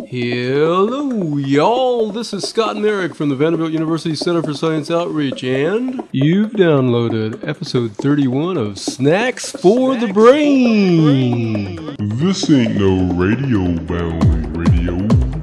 Hello, y'all. This is Scott and Eric from the Vanderbilt University Center for Science Outreach, and you've downloaded episode 31 of Snacks for the Brain. This ain't no radio-bound radio.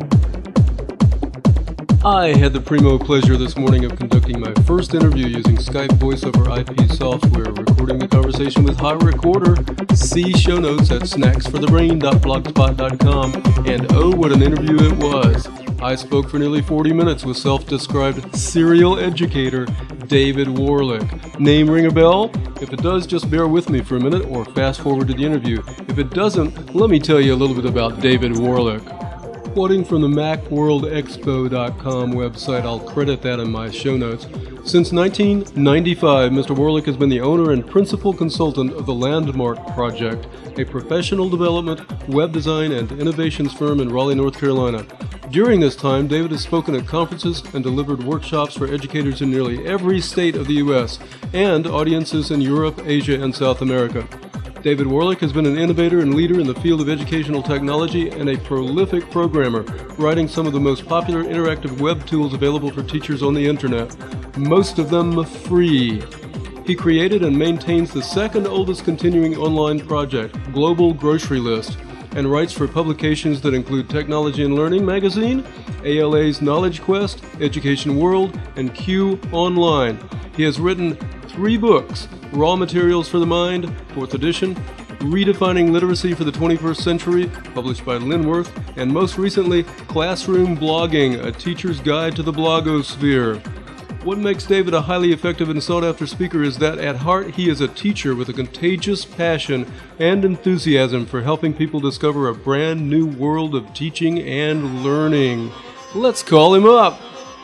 I had the primo pleasure this morning of conducting my first interview using Skype voice over IP software, recording the conversation with High Recorder. See show notes at snacksforthebrain.blogspot.com. And oh, what an interview it was. I spoke for nearly 40 minutes with self-described serial educator David Warlick. Name ring a bell? If it does, just bear with me for a minute or fast forward to the interview. If it doesn't, let me tell you a little bit about David Warlick. Quoting from the MacWorldExpo.com website, I'll credit that in my show notes. Since 1995, Mr. Warlick has been the owner and principal consultant of the Landmark Project, a professional development, web design, and innovations firm in Raleigh, North Carolina. During this time, David has spoken at conferences and delivered workshops for educators in nearly every state of the U.S. and audiences in Europe, Asia, and South America. David Warlick has been an innovator and leader in the field of educational technology and a prolific programmer, writing some of the most popular interactive web tools available for teachers on the internet, most of them free. He created and maintains the second oldest continuing online project, Global Grocery List, and writes for publications that include Technology and Learning Magazine, ALA's Knowledge Quest, Education World, and Q Online. He has written 3 books: Raw Materials for the Mind, 4th edition, Redefining Literacy for the 21st Century, published by Linworth, and most recently, Classroom Blogging, A Teacher's Guide to the Blogosphere. What makes David a highly effective and sought-after speaker is that at heart he is a teacher with a contagious passion and enthusiasm for helping people discover a brand new world of teaching and learning. Let's call him up.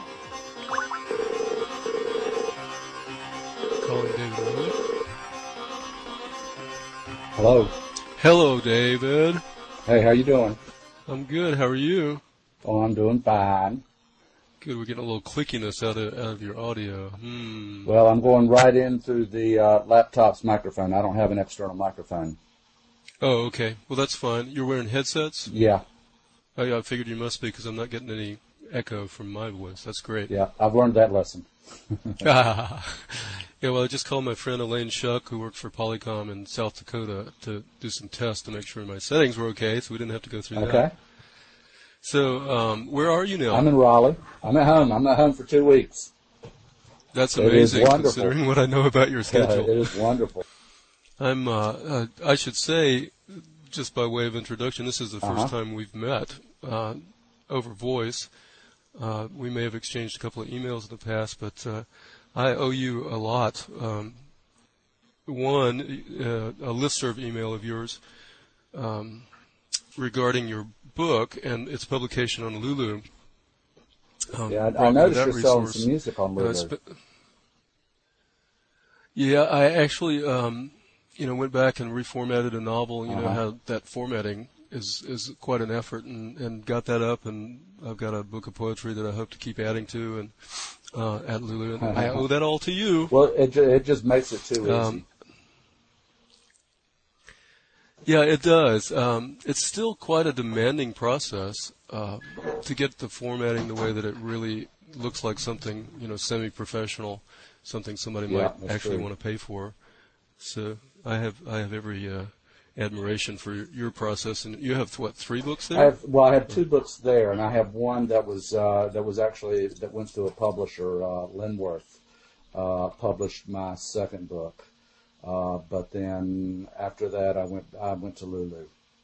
Hello. Hello, David. Hey, how you doing? I'm good. How are you? Oh, I'm doing fine. Good. We're getting a little clickiness out of your audio. Well, I'm going right in through the laptop's microphone. I don't have an external microphone. Oh, okay. Well, that's fine. You're wearing headsets? Yeah. Oh, I figured you must be because I'm not getting any echo from my voice. That's great. Yeah, I've learned that lesson. Yeah, well, I just called my friend Elaine Shuck, who works for Polycom in South Dakota, to do some tests to make sure my settings were okay, so we didn't have to go through that. Okay. So, where are you now? I'm in Raleigh. I'm at home. I'm at home for 2 weeks. That's amazing, considering what I know about your schedule. Yeah, it is wonderful. I'm, I should say, just by way of introduction, this is the first time we've met over voice. We may have exchanged a couple of emails in the past, but I owe you a lot. One, a listserv email of yours regarding your book and its publication on Lulu. Yeah, I noticed you're selling some music on Lulu. Yeah, I actually, went back and reformatted a novel. You know how that formatting is quite an effort, and got that up, and I've got a book of poetry that I hope to keep adding to, and at Lulu, and I owe that all to you. Well, it just makes it too easy. Yeah, it does. It's still quite a demanding process to get the formatting the way that it really looks like something, semi-professional, something somebody might actually want to pay for. So I have every admiration for your process. And you have 3 books there? I have 2 books there, and I have one that went to a publisher, Linworth, published my second book. But then after that, I went to Lulu.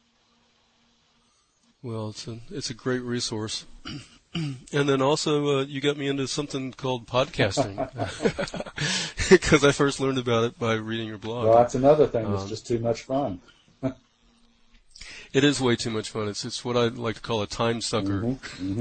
Well, it's a great resource. And then also, you got me into something called podcasting, because I first learned about it by reading your blog. Well, that's another thing that's just too much fun. It is way too much fun. It's what I like to call a time sucker.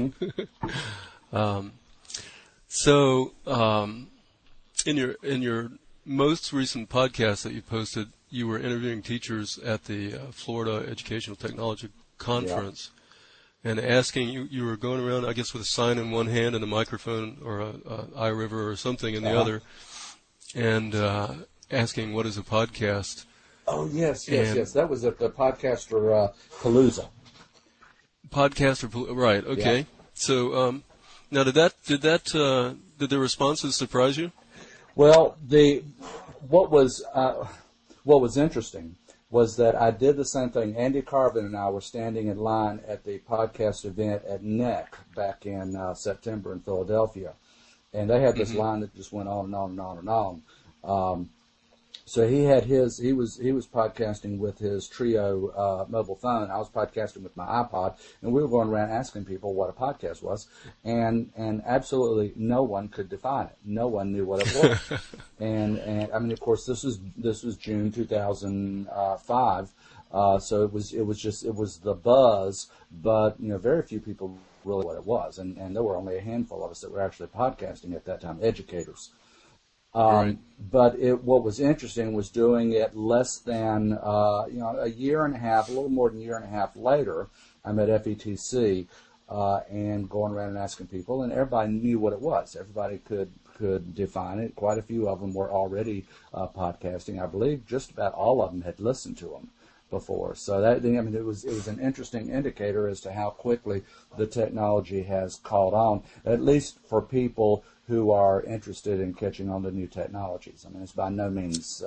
So, in your most recent podcast that you posted, you were interviewing teachers at the Florida Educational Technology Conference, and asking you were going around, I guess, with a sign in one hand and a microphone or a iRiver or something in the other, and asking what is a podcast. Oh yes. That was at the podcaster Palooza. Podcast right? Okay. Yeah. So now, did the responses surprise you? Well, what was interesting was that I did the same thing. Andy Carvin and I were standing in line at the podcast event at NEC back in September in Philadelphia, and they had this line that just went on and on and on and on. So he was podcasting with his Trio mobile phone. I was podcasting with my iPod, and we were going around asking people what a podcast was, and absolutely no one could define it. No one knew what it was. and I mean, of course, this was June 2005. So it was the buzz, but very few people really knew what it was, and there were only a handful of us that were actually podcasting at that time, educators. Right. But what was interesting was doing it less than a year and a half, a little more than a year and a half later. I'm at FETC and going around and asking people, and everybody knew what it was. Everybody could define it. Quite a few of them were already podcasting. I believe just about all of them had listened to them before. So it was an interesting indicator as to how quickly the technology has caught on, at least for people who are interested in catching on to new technologies. I mean, it's by no means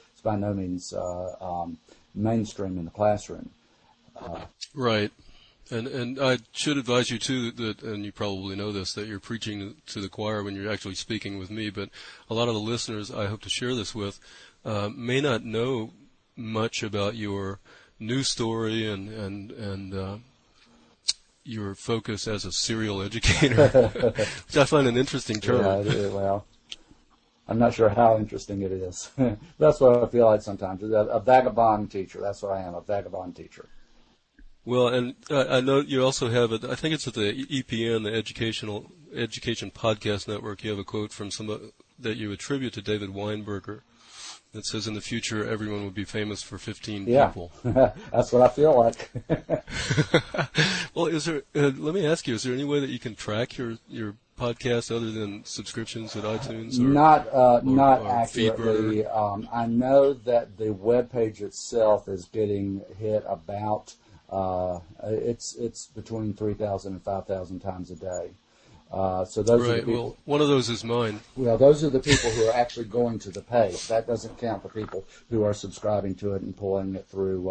mainstream in the classroom. Right. And I should advise you too that, and you probably know this, that you're preaching to the choir when you're actually speaking with me. But a lot of the listeners I hope to share this with may not know much about your news story and your focus as a serial educator, which I find an interesting term. Yeah, well, I'm not sure how interesting it is. That's what I feel like sometimes. A vagabond teacher. That's what I am, a vagabond teacher. Well, and I know you also have I think it's at the EPN, the Education Podcast Network. You have a quote from that you attribute to David Weinberger that says, "In the future, everyone will be famous for 15 people." Yeah, that's what I feel like. Well, let me ask you: is there any way that you can track your podcast other than subscriptions at iTunes? Not accurately. I know that the web page itself is getting hit about it's between 3,000 and 5,000 times a day. So those are the people. Well, one of those is mine. Well, those are the people who are actually going to the page. That doesn't count the people who are subscribing to it and pulling it through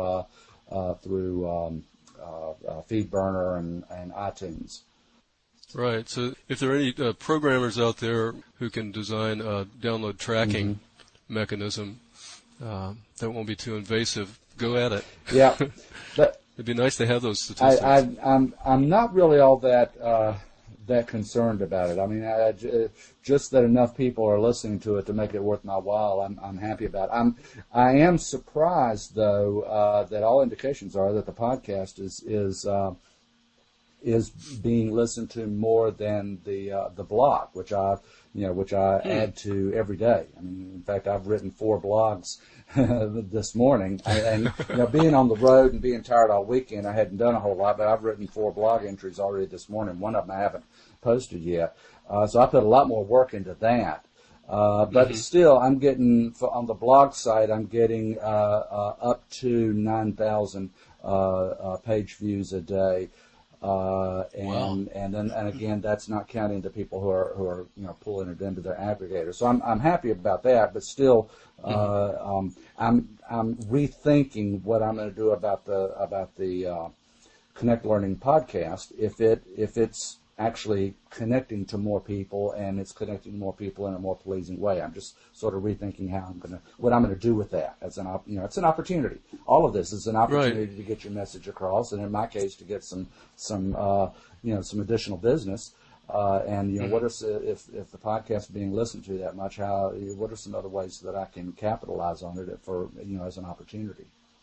FeedBurner and iTunes. Right. So if there are any programmers out there who can design a download tracking mechanism that won't be too invasive, go at it. Yeah, but it'd be nice to have those statistics. I'm not really all that concerned about it. I mean, just that enough people are listening to it to make it worth my while, I'm happy about it. I am surprised though that all indications are that the podcast is being listened to more than the blog, which I add to every day. I mean, in fact, I've written 4 blogs this morning, and being on the road and being tired all weekend, I hadn't done a whole lot, but I've written 4 blog entries already this morning. One of them I haven't posted yet, so I put a lot more work into that. But still, I'm getting on the blog site. I'm getting up to 9,000 page views a day. And again, that's not counting the people who are pulling it into their aggregator. So I'm happy about that, but still, I'm rethinking what I'm going to do about the Connect Learning podcast. If it's actually connecting to more people and it's connecting to more people in a more pleasing way, I'm just sort of rethinking what I'm going to do with that. It's an opportunity. All of this is an opportunity to get your message across, and in my case, to get some additional business. What if the podcast is being listened to that much? What are some other ways that I can capitalize on it for as an opportunity?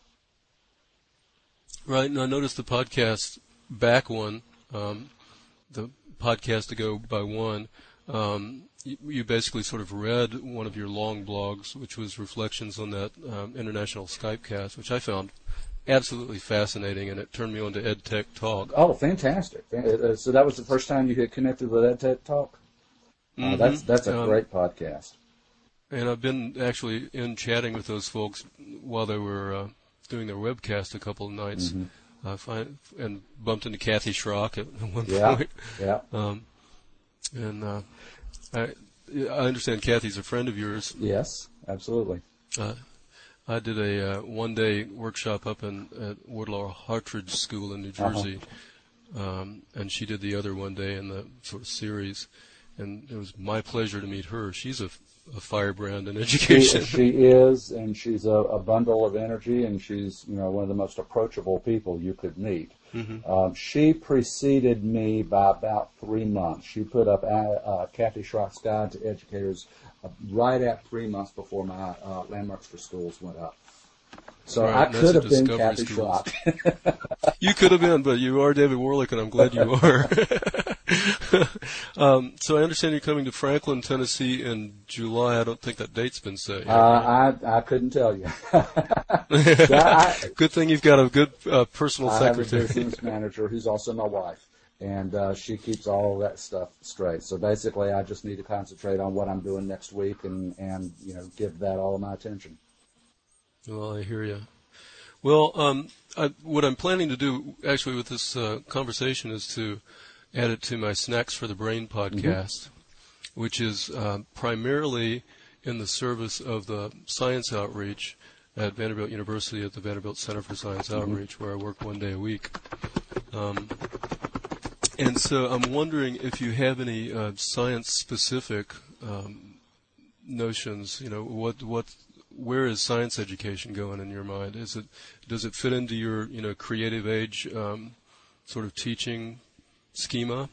Right, and I noticed the podcast back one, the podcast to go by one. You basically sort of read one of your long blogs, which was reflections on that international Skypecast, which I found absolutely fascinating, and it turned me on to EdTech Talk. Oh, fantastic! So that was the first time you had connected with EdTech Talk? That's a great podcast. And I've been actually chatting with those folks while they were doing their webcast a couple of nights and bumped into Kathy Schrock at one point. Yeah. And I understand Kathy's a friend of yours. Yes, absolutely. I did a one-day workshop up at Woodlaw Hartridge School in New Jersey, and she did the other one day in the sort of series, and it was my pleasure to meet her. She's a firebrand in education. She is, and she's a bundle of energy, and she's one of the most approachable people you could meet. Mm-hmm. She preceded me by about 3 months. She put up Kathy Schrock's Guide to Educators right at 3 months before my Landmarks for Schools went up. So right, I could have been Kathy Schrock. You could have been, but you are David Warlick, and I'm glad you are. So I understand you're coming to Franklin, Tennessee in July. I don't think that date's been set yet. I couldn't tell you. Good thing you've got a good personal secretary. I have a business manager who's also my wife, and she keeps all of that stuff straight. So basically, I just need to concentrate on what I'm doing next week and give that all of my attention. Well, I hear you. Well, what I'm planning to do, actually, with this conversation is to add it to my Snacks for the Brain podcast, which is primarily in the service of the science outreach at Vanderbilt University at the Vanderbilt Center for Science Outreach, where I work 1 day a week. And so I'm wondering if you have any science-specific notions. Where is science education going in your mind? Does it fit into your creative age sort of teaching schema?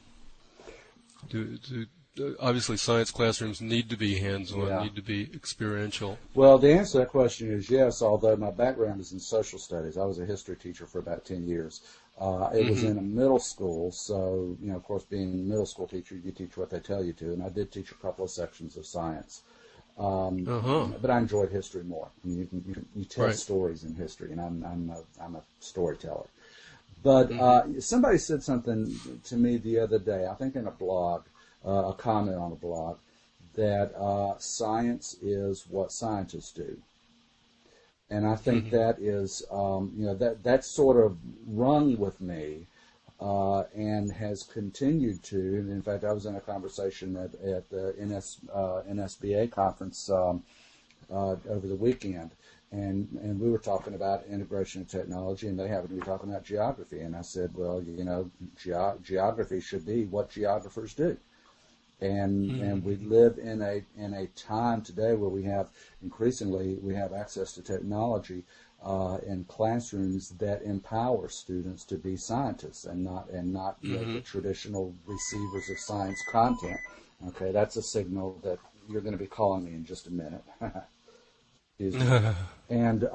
Obviously, science classrooms need to be hands-on, need to be experiential. Well, the answer to that question is yes, although my background is in social studies. I was a history teacher for about 10 years. It was in a middle school, so, of course, being a middle school teacher, you teach what they tell you to, and I did teach a couple of sections of science. But I enjoyed history more. You tell stories in history, and I'm a storyteller. But somebody said something to me the other day, I think in a blog, a comment on a blog, that science is what scientists do. And I think that is, that sort of rung with me and has continued to. And in fact, I was in a conversation at the NSBA conference over the weekend, and we were talking about integration of technology, and they happened to be talking about geography. And I said, well, geography should be what geographers do. And we live in a time today where we have access to technology in classrooms that empower students to be scientists and not the traditional receivers of science content. Okay, that's a signal that you're going to be calling me in just a minute. Excuse me. And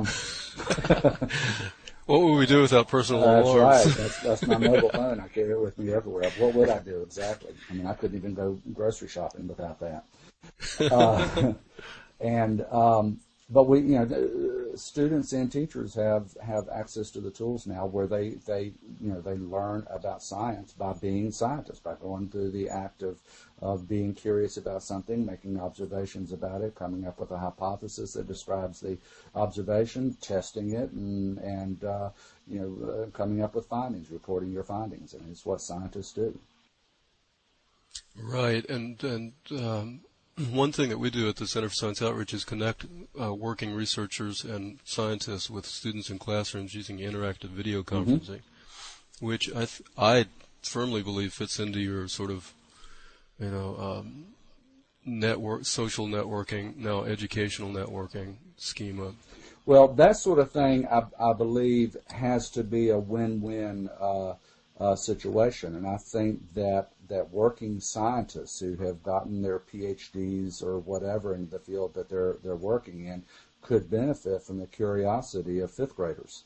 what would we do without personal alarms? That's right. That's my mobile phone. I carry it with me everywhere. What would I do exactly? I mean, I couldn't even go grocery shopping without that. But we, students and teachers have access to the tools now where they learn about science by being scientists, by going through the act of being curious about something, making observations about it, coming up with a hypothesis that describes the observation, testing it, and coming up with findings, reporting your findings, and it's what scientists do. Right, and one thing that we do at the Center for Science Outreach is connect working researchers and scientists with students in classrooms using interactive video conferencing, which I firmly believe fits into your sort of, social networking, now educational networking schema. Well, that sort of thing, I believe, has to be a win-win situation, and I think that working scientists who have gotten their PhDs or whatever in the field that they're working in could benefit from the curiosity of fifth graders.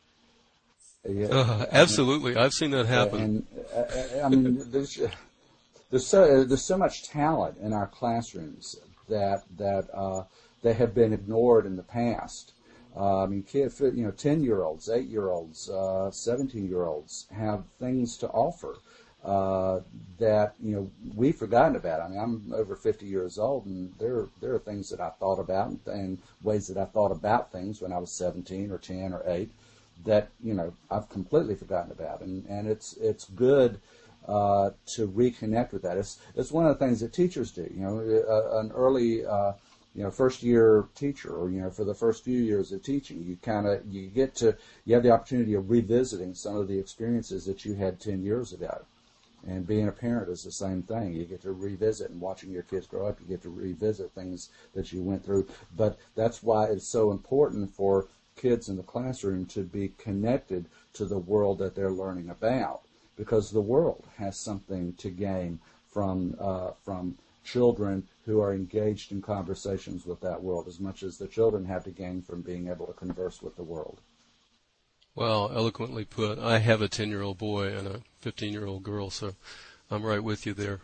Absolutely, I've seen that happen. And I mean, there's so much talent in our classrooms that they have been ignored in the past. I mean, 10-year-olds, 8-year-olds, 17-year-olds have things to offer that we've forgotten about. I mean, I'm over 50 years old, and there are things that I thought about and ways that I thought about things when I was 17 or 10 or 8 that I've completely forgotten about, and it's good to reconnect with that. It's one of the things that teachers do. An early first year teacher, or for the first few years of teaching, you have the opportunity of revisiting some of the experiences that you had 10 years ago. And being a parent is the same thing. You get to revisit, and watching your kids grow up, you get to revisit things that you went through. But that's why it's so important for kids in the classroom to be connected to the world that they're learning about, because the world has something to gain from children who are engaged in conversations with that world, as much as the children have to gain from being able to converse with the world. Well, eloquently put. I have a 10-year-old boy and a 15-year-old girl, so I'm right with you there.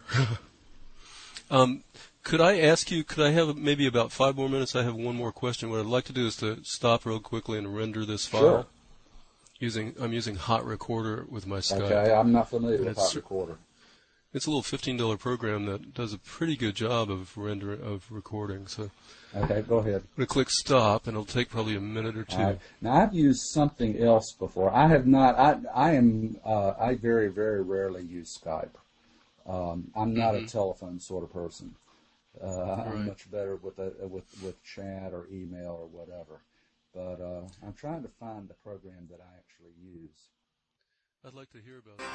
Could I ask you, could I have maybe about 5 more minutes? I have one more question. What I'd like to do is to stop real quickly and render this file. Sure. I'm using Hot Recorder with my Skype. Okay, I'm not familiar with Hot Recorder. It's a little $15 program that does a pretty good job of recording. So, okay, go ahead. I'm going to click stop, and it'll take probably a minute or two. Right. Now, I've used something else before. I have not. I very, very rarely use Skype. I'm not a telephone sort of person. I'm much better with chat or email or whatever. But I'm trying to find the program that I actually use. I'd like to hear about it.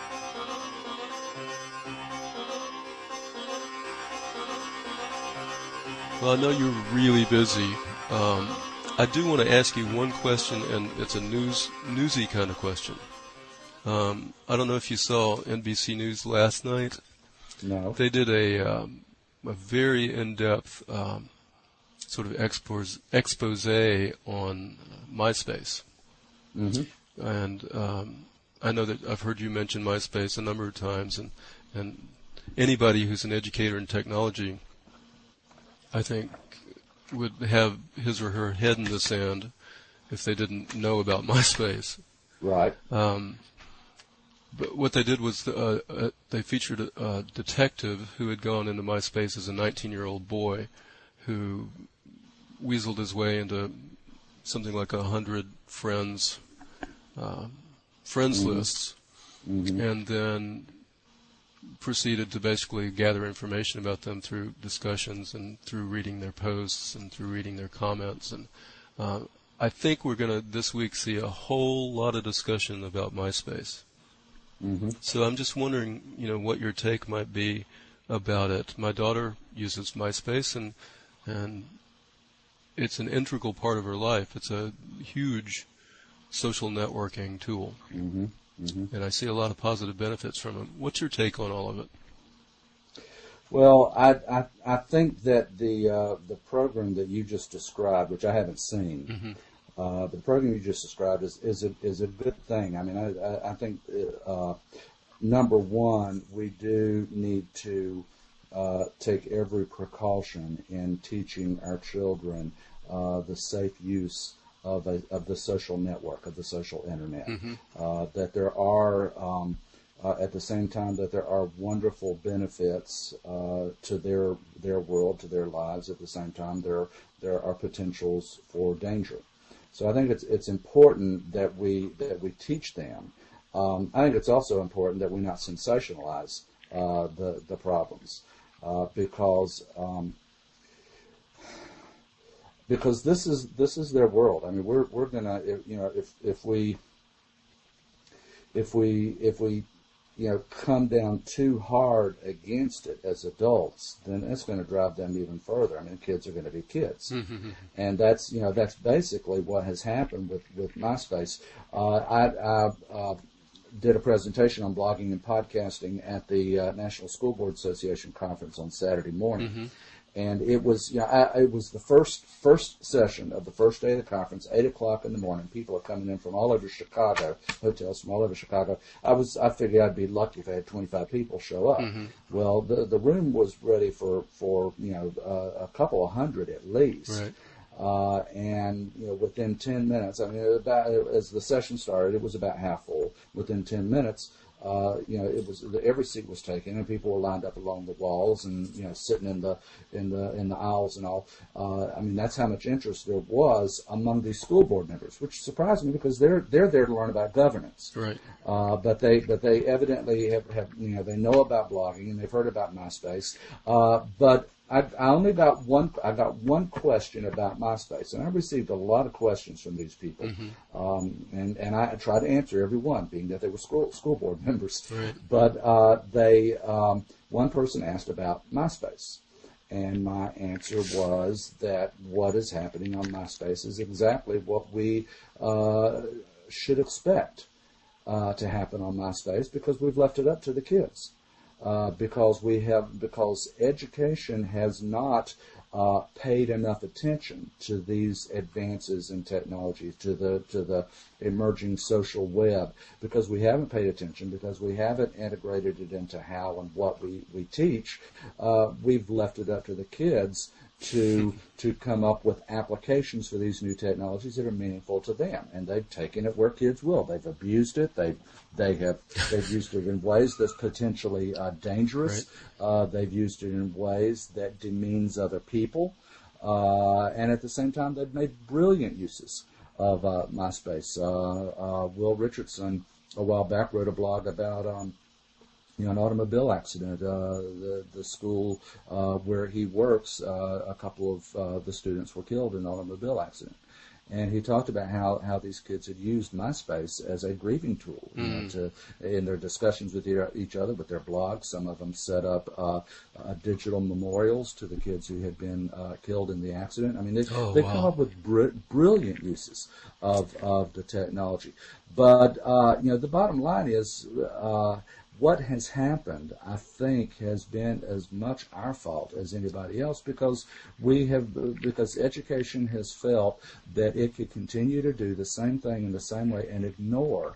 Well, I know you're really busy. I do want to ask you one question, and it's a newsy kind of question. I don't know if you saw NBC News last night. No. They did a very in-depth sort of expose on MySpace. Mm-hmm. And I know that I've heard you mention MySpace a number of times, and anybody who's an educator in technology, I think, would have his or her head in the sand if they didn't know about MySpace. Right. But what they did was they featured a detective who had gone into MySpace as a 19-year-old boy who weaseled his way into something like 100 friends lists, and then proceeded to basically gather information about them through discussions and through reading their posts and through reading their comments. And I think we're going to this week see a whole lot of discussion about MySpace. Mm-hmm. So I'm just wondering, what your take might be about it. My daughter uses MySpace, and it's an integral part of her life. It's a huge social networking tool, and I see a lot of positive benefits from it. What's your take on all of it? Well, I think that the program that you just described, which I haven't seen, but the program you just described is a good thing. I mean, I think number one, we do need to take every precaution in teaching our children the safe use of the social network, of the social internet. That there are, at the same time, that there are wonderful benefits to their world, to their lives. At the same time, there are potentials for danger. So I think it's important that we teach them. I think it's also important that we not sensationalize the problems, because this is their world. I mean, we're gonna, if we come down too hard against it as adults, then it's going to drive them even further. I mean, kids are going to be kids, and that's basically what has happened with MySpace. I did a presentation on blogging and podcasting at the National School Board Association conference on Saturday morning. And it was, it was the first session of the first day of the conference, 8 o'clock in the morning. People are coming in from all over Chicago, hotels from all over Chicago. I figured I'd be lucky if I had 25 people show up. Well, the room was ready for a couple of hundred at least. Right. And within 10 minutes, I mean, as the session started, it was about half full. Within 10 minutes, it was every seat was taken, and people were lined up along the walls, and sitting in the aisles and all. That's how much interest there was among these school board members, which surprised me because they're there to learn about governance. Right. But they evidently have they know about blogging and they've heard about MySpace. But I got one question about MySpace, and I received a lot of questions from these people, and I tried to answer every one, being that they were school board members. Right. But one person asked about MySpace, and my answer was that what is happening on MySpace is exactly what we should expect to happen on MySpace, because we've left it up to the kids. Because education has not paid enough attention to these advances in technology, to the emerging social web, because we haven't paid attention, because we haven't integrated it into how and what we teach. We've left it up to the kids to come up with applications for these new technologies that are meaningful to them, and they've taken it where kids will. They've abused it. They've used it in ways that's potentially dangerous. Right. They've used it in ways that demeans other people, and at the same time, they've made brilliant uses of MySpace. Will Richardson a while back wrote a blog about an automobile accident. The school where he works, a couple of the students were killed in an automobile accident. And he talked about how these kids had used MySpace as a grieving tool, in their discussions with each other, with their blogs. Some of them set up digital memorials to the kids who had been killed in the accident. They come up with brilliant uses of the technology. But the bottom line is, what has happened, I think, has been as much our fault as anybody else, because education has felt that it could continue to do the same thing in the same way and ignore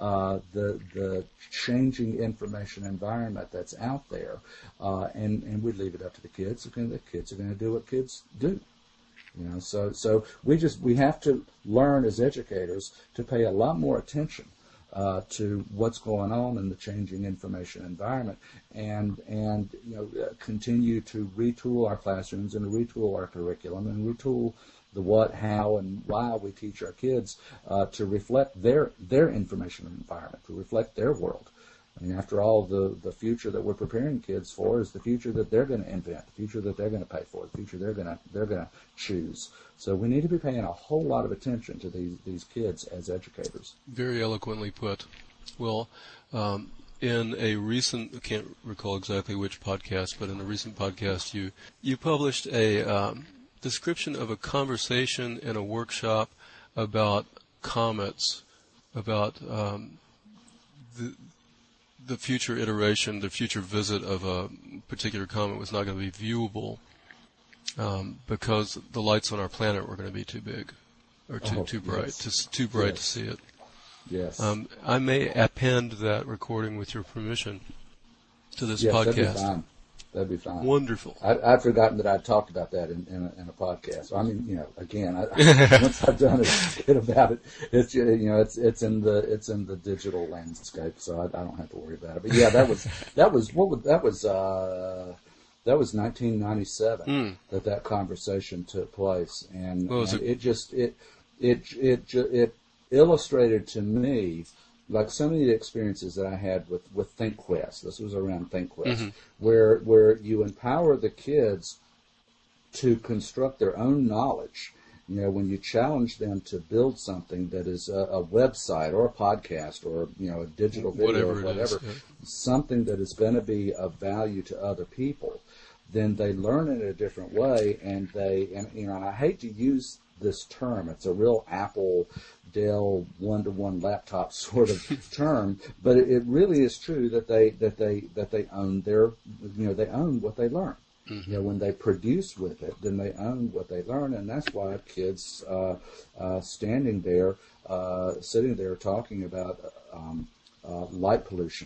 the changing information environment that's out there, and we leave it up to the kids. The kids are going to do what kids do. So we have to learn as educators to pay a lot more attention to what's going on in the changing information environment, and continue to retool our classrooms and retool our curriculum and retool the what, how, and why we teach our kids to reflect their information environment, to reflect their world. After all, the future that we're preparing kids for is the future that they're going to invent, the future that they're going to pay for, the future they're going to choose. So we need to be paying a whole lot of attention to these kids as educators. Very eloquently put. Well, in a recent, I can't recall exactly which podcast, but in a recent podcast, you published a description of a conversation in a workshop about comets, about the future iteration, the future visit of a particular comet was not going to be viewable because the lights on our planet were going to be too big or too bright, too bright to see it. Yes. I may append that recording with your permission to this podcast. That'd be fine. Wonderful. I'd forgotten that I'd talked about that in a podcast. Once I've done it about it, it's in the digital landscape, so I don't have to worry about it. But yeah, that was 1997 that conversation took place, and it illustrated to me, like so many of the experiences that I had with ThinkQuest. This was around ThinkQuest, where you empower the kids to construct their own knowledge. When you challenge them to build something that is a website or a podcast or a digital video or whatever, something that is going to be of value to other people, then they learn it in a different way, and I hate to use this term. It's a real Apple, Dell, one-to-one laptop sort of term, but it really is true that they own they own what they learn. When they produce with it, then they own what they learn, and that's why kids sitting there talking about light pollution,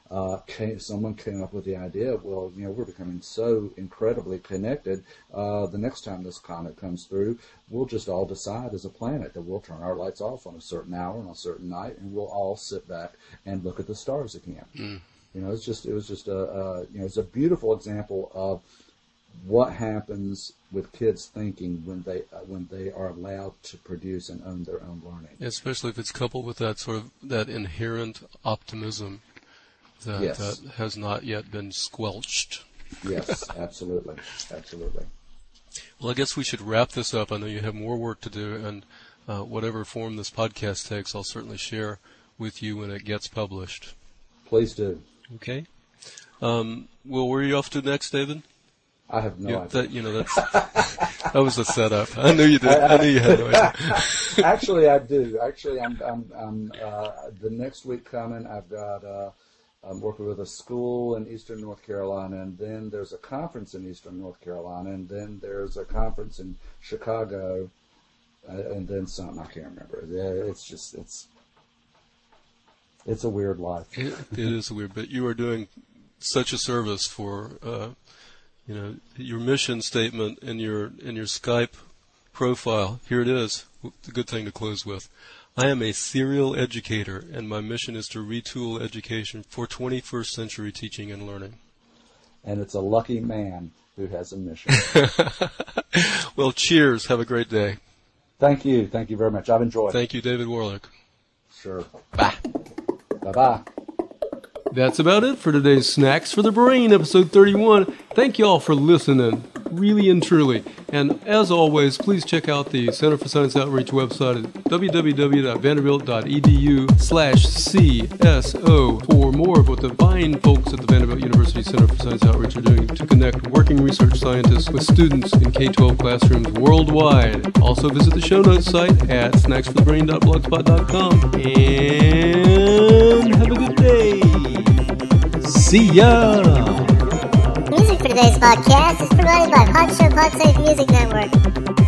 someone came up with the idea, well, we're becoming so incredibly connected. The next time this comet comes through, we'll just all decide as a planet that we'll turn our lights off on a certain hour on a certain night, and we'll all sit back and look at the stars again. It was just it's a beautiful example of what happens with kids thinking when they are allowed to produce and own their own learning. Especially if it's coupled with that inherent optimism that has not yet been squelched. Yes, absolutely. Well, I guess we should wrap this up. I know you have more work to do, and whatever form this podcast takes, I'll certainly share with you when it gets published. Please do. Okay. Well, where are you off to next, David? I have no idea. That was a setup. I knew you did. I knew you had no idea. Actually, I do. Actually, I'm the next week coming. I've got I'm working with a school in Eastern North Carolina, and then there's a conference in Eastern North Carolina, and then there's a conference in Chicago, and then something I can't remember. Yeah, it's a weird life. It is weird, but you are doing such a service for your mission statement in your Skype profile. Here it is. It's a good thing to close with. I am a serial educator, and my mission is to retool education for 21st century teaching and learning. And it's a lucky man who has a mission. Well, cheers. Have a great day. Thank you. Thank you very much. I've enjoyed it. Thank you, David Warlick. Sure. Bye. Bye-bye. That's about it for today's Snacks for the Brain, episode 31. Thank you all for listening, really and truly. And as always, please check out the Center for Science Outreach website at www.vanderbilt.edu/CSO for more of what the fine folks at the Vanderbilt University Center for Science Outreach are doing to connect working research scientists with students in K-12 classrooms worldwide. Also visit the show notes site at snacksforthebrain.blogspot.com. And have a good day. See ya! Music for today's podcast is provided by Podsafe Music Network.